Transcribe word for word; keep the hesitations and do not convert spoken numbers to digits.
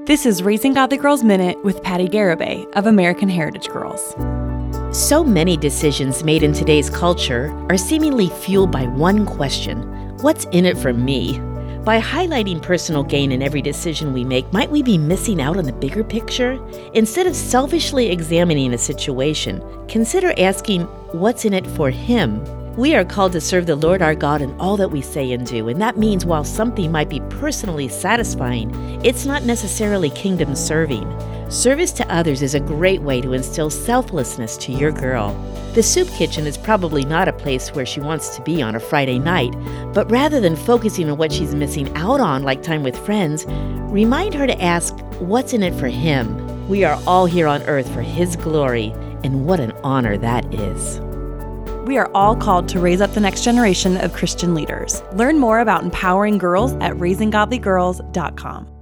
This is Raising Godly Girls Minute with Patty Garibay of American Heritage Girls. So many decisions made in today's culture are seemingly fueled by one question: what's in it for me? By highlighting personal gain in every decision we make, might we be missing out on the bigger picture? Instead of selfishly examining a situation, consider asking, what's in it for Him? We are called to serve the Lord our God in all that we say and do, and that means while something might be personally satisfying, it's not necessarily kingdom serving. Service to others is a great way to instill selflessness to your girl. The soup kitchen is probably not a place where she wants to be on a Friday night, but rather than focusing on what she's missing out on, like time with friends, remind her to ask, what's in it for Him? We are all here on earth for His glory, and what an honor that is. We are all called to raise up the next generation of Christian leaders. Learn more about empowering girls at raising godly girls dot com.